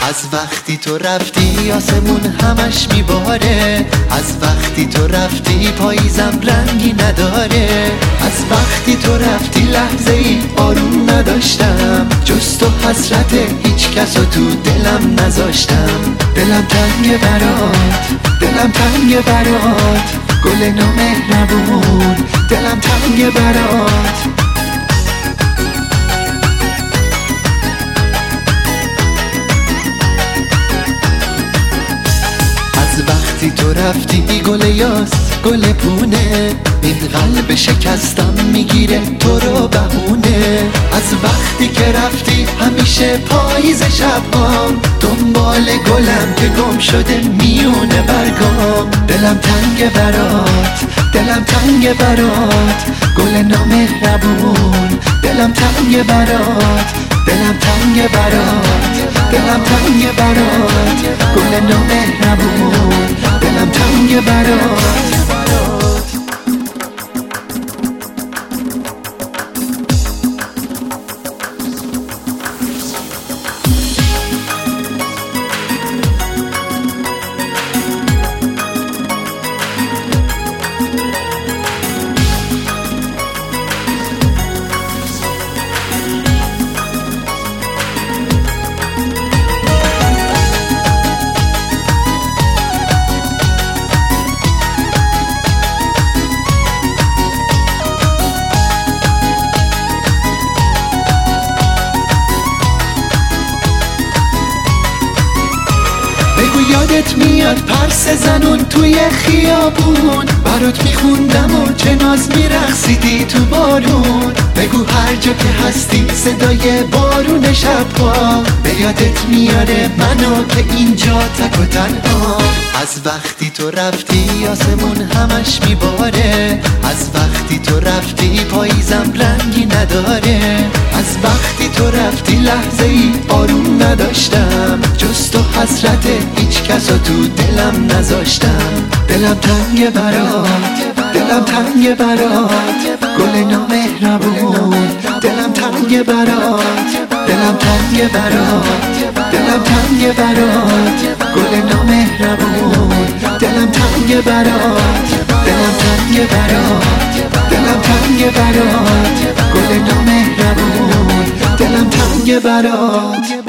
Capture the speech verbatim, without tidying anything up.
از وقتی تو رفتی آسمون همش میباره، از وقتی تو رفتی پاییزم رنگی نداره، از وقتی تو رفتی لحظه ای آروم نداشتم، جز تو حسرت هیچ کسو تو دلم نذاشتم. دلم تنگ برات، دلم تنگ برات، گل نامهربون، دلم تنگ برات. وقتی تو رفتی گل یاس گل پونه، این قلب شکستم میگیره تو رو بهونه. از وقتی که رفتی همیشه پاییز شبام، دنبال گلم که گم شده میونه برگام. دلم تنگ برات، دلم تنگ برات، گل نامهربون، دلم تنگ برات، دلم تنگ برات، دلم تنگ برات، گل نامهربون، دلم تنگ برات. بگو یادت میاد پرس زنون توی خیابون، برات میخوندم و چه ناز میرقصیدی تو بارون. بگو هر جا که هستی صدای بارون شبها به یادت میاره منو که اینجا تک و تنها. از وقتی تو رفتی آسمون همش میباره، از وقتی تو رفتی پاییزم رنگی نداره، از وقتی تو رفتی لحظه ای آروم نداشتم، جز تو حسرت هیچ کسو تو دلم نذاشتم. دلم تنگ برات، دلم تنگ برات، گل نامهربون، دلم تنگ برات، دلم تنگ برات، دلم تنگ برات، گل نامهربون، دلم تنگ برات، دلم تنگ برات، دلم تنگ برات، گل نامهربون، دلم تنگ برات.